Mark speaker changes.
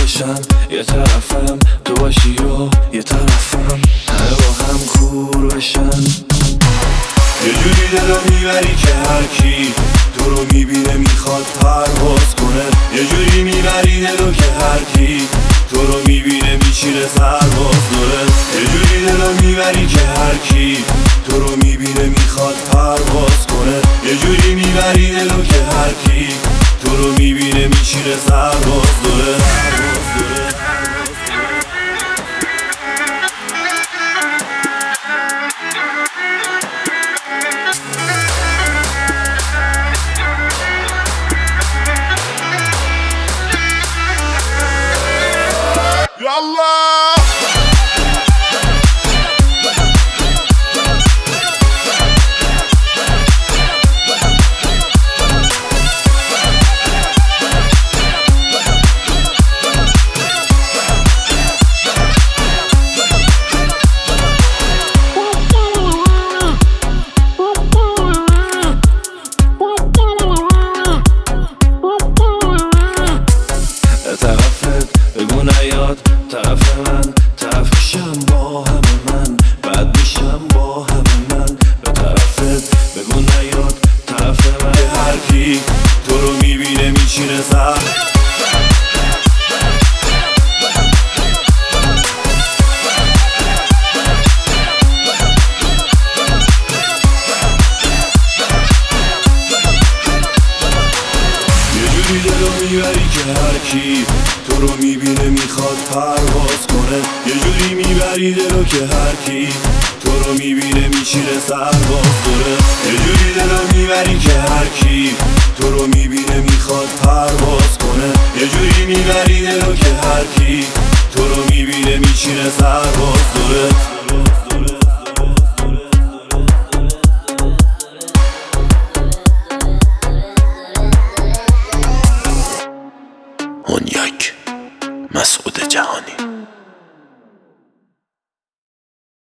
Speaker 1: بشم یه طرفم تو باشی و یه طرفم همه با هم کور بشن.
Speaker 2: یه جوری دلو میبری که هر کی تو رو میبینه میخواد پرواز کنه. یه جوری میبری دلو که هر کی تو رو میبینه میشینه سرباز داره. یه جوری دلو میبری که هر کی تو رو میبینه میخواد پرواز کنه. یه جوری میبری دلو که هر کی تو رو میبینه میشینه سرباز داره.
Speaker 3: يلا
Speaker 1: طرفت بگو نیاد طرف من، طرف میشم با همه من، بعد میشم با همه من. به طرفت بگو نیاد طرف من،
Speaker 2: هر کی تو رو میبینه میشینه سر. دلو میبری که هر کی تو رو میبینه میخواد پرواز کنه. یه جوری میبری دلو که هر کی تو رو میبینه میشینه سرباز داره. یه جوری دلو میبری که هر کی تو رو میبینه میخواد پرواز کنه. یه جوری میبری دلو که هر کی تو رو میبینه میشینه سرباز داره.
Speaker 4: هونیاک مسعود جهانی.